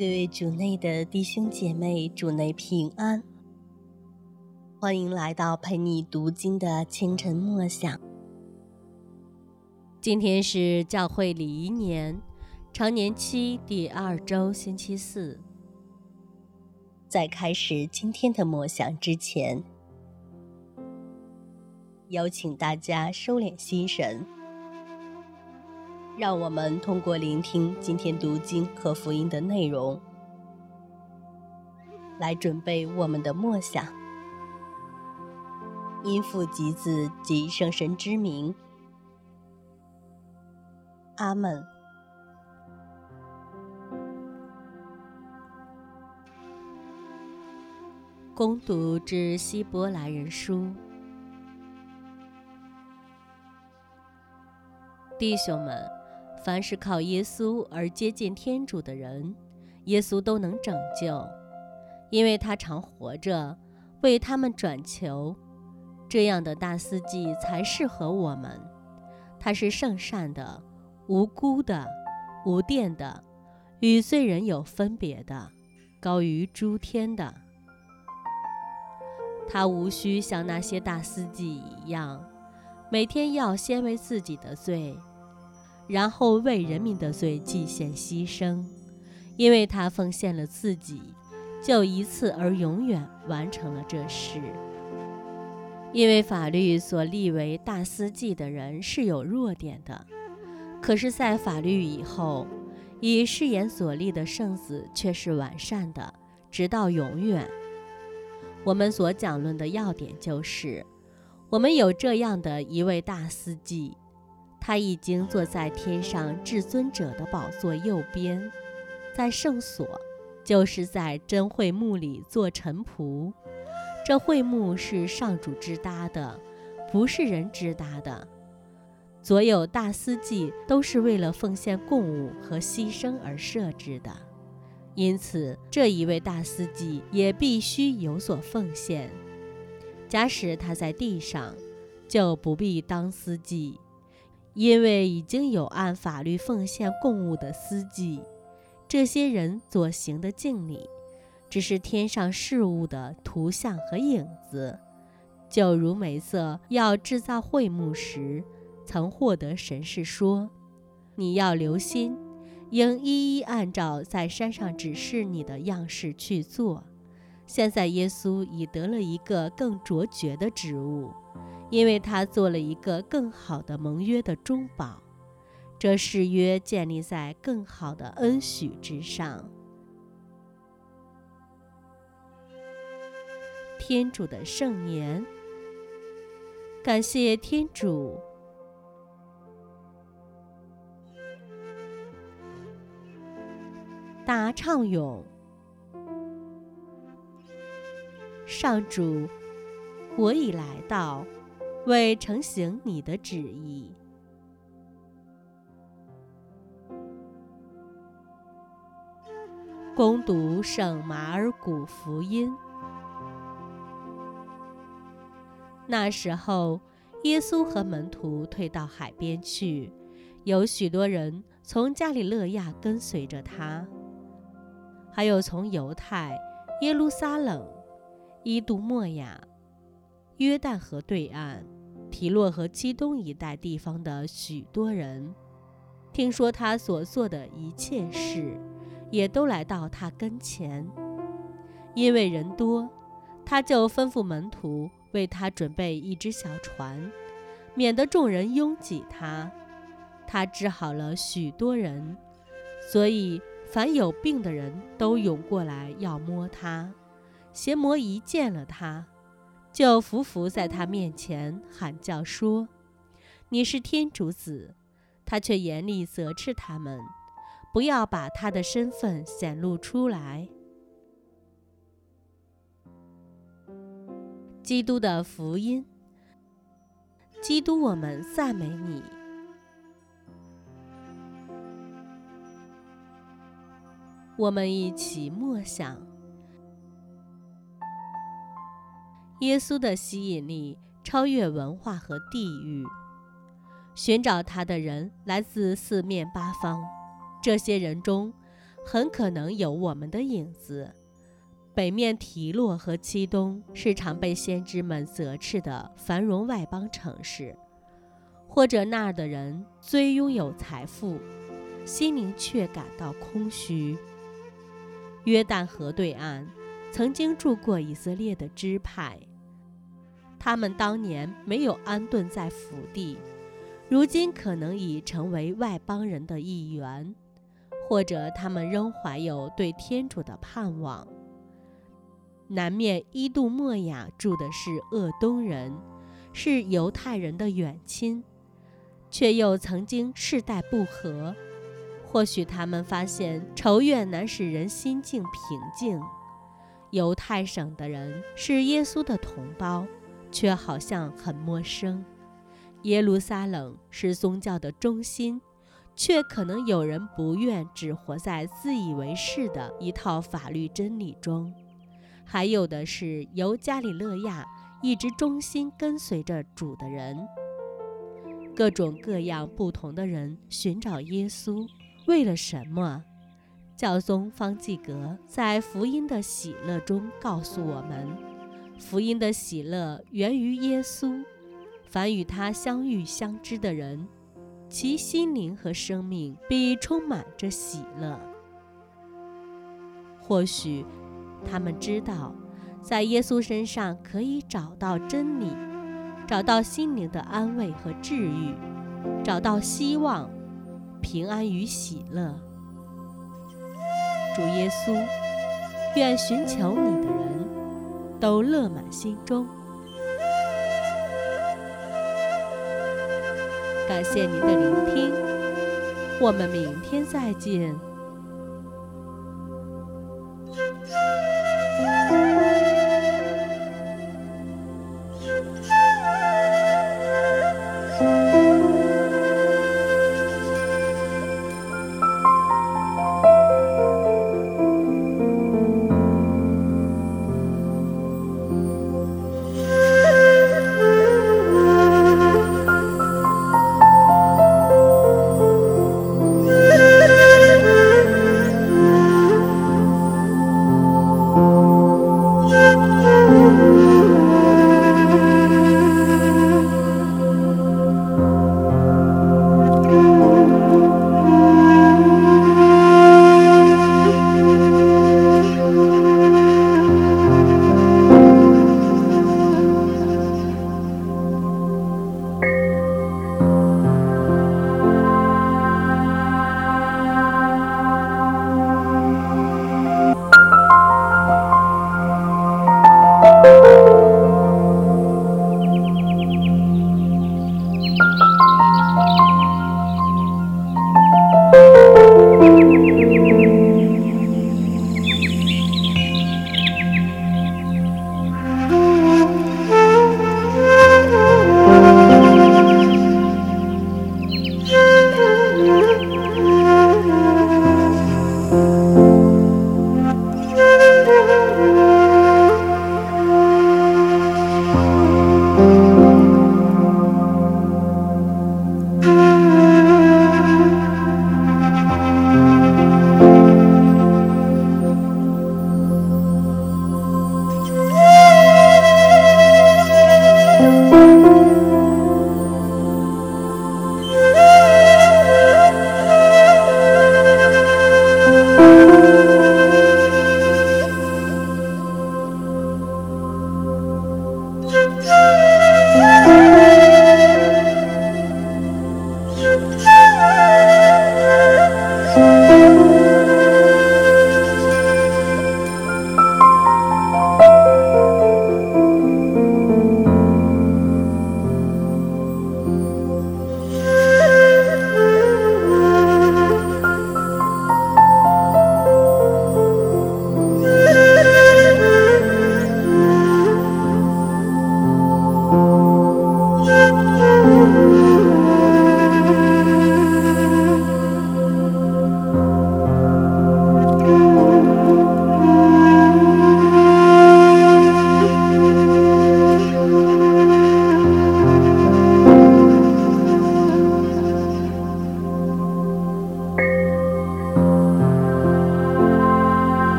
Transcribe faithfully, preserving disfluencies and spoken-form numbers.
各位主内的弟兄姐妹，主内平安，欢迎来到陪你读经的清晨默想。今天是教会礼仪年常年期第二周星期四。在开始今天的默想之前，邀请大家收敛心神，让我们通过聆听今天读经和福音的内容，来准备我们的默想。因父及子及圣神之名，阿们。恭读之希伯来人书。弟兄们，凡是靠耶稣而接近天主的人，耶稣都能拯救，因为他常活着，为他们转求。这样的大司祭才适合我们。他是圣善的，无辜的，无玷的，与罪人有分别的，高于诸天的。他无需像那些大司祭一样，每天要先为自己的罪，然后为人民的罪祭献牺牲，因为他奉献了自己，就一次而永远完成了这事。因为法律所立为大司祭的人是有弱点的，可是在法律以后，以誓言所立的圣子却是完善的，直到永远。我们所讲论的要点就是，我们有这样的一位大司祭，他已经坐在天上至尊者的宝座右边，在圣所，就是在真会幕里做臣仆。这会幕是上主支搭的，不是人支搭的。所有大司祭都是为了奉献供物和牺牲而设置的，因此这一位大司祭也必须有所奉献。假使他在地上，就不必当司祭，因为已经有按法律奉献供物的司祭，这些人所行的敬礼只是天上事物的图像和影子，就如梅瑟要制造会幕时曾获得神示说，你要留心，应一一按照在山上指示你的样式去做。现在耶稣已得了一个更卓绝的职务，因为他做了一个更好的盟约的中保，这誓约建立在更好的恩许之上。天主的圣言，感谢天主。答唱咏。上主，我已来到，为承行你的旨意。恭读圣马尔谷福音。那时候，耶稣和门徒退到海边去，有许多人从加里肋亚跟随着他，还有从犹太、耶路撒冷、伊杜默雅、约旦河对岸、提洛和基东一带地方的许多人，听说他所做的一切事，也都来到他跟前。因为人多，他就吩咐门徒为他准备一只小船，免得众人拥挤他。他治好了许多人，所以凡有病的人都涌过来要摸他。邪魔一见了他，就伏伏在他面前喊叫说，你是天主子。他却严厉责斥他们，不要把他的身份显露出来。基督的福音。基督，我们赞美你。我们一起默想。耶稣的吸引力超越文化和地域，寻找他的人来自四面八方。这些人中， 很可能有我们的影子。北面提洛和基东是常被先知们责斥的繁荣外邦城市，或者那儿的人虽拥有财富，心灵却感到空虚。约旦河对岸曾经住过以色列的支派，他们当年没有安顿在福地，如今可能已成为外邦人的一员，或者他们仍怀有对天主的盼望。南面伊杜莫雅住的是鄂东人，是犹太人的远亲，却又曾经世代不和。或许他们发现仇怨难使人心境平静。犹太省的人是耶稣的同胞，却好像很陌生。耶路撒冷是宗教的中心，却可能有人不愿只活在自以为是的一套法律真理中。还有的是由加里勒亚一直忠心跟随着主的人。各种各样不同的人寻找耶稣，为了什么？教宗方济各在福音的喜乐中告诉我们，福音的喜乐源于耶稣，凡与他相遇相知的人，其心灵和生命必充满着喜乐。或许他们知道，在耶稣身上可以找到真理，找到心灵的安慰和治愈，找到希望、平安与喜乐。主耶稣，愿寻求你的人都乐满心中。感谢您的聆听，我们明天再见。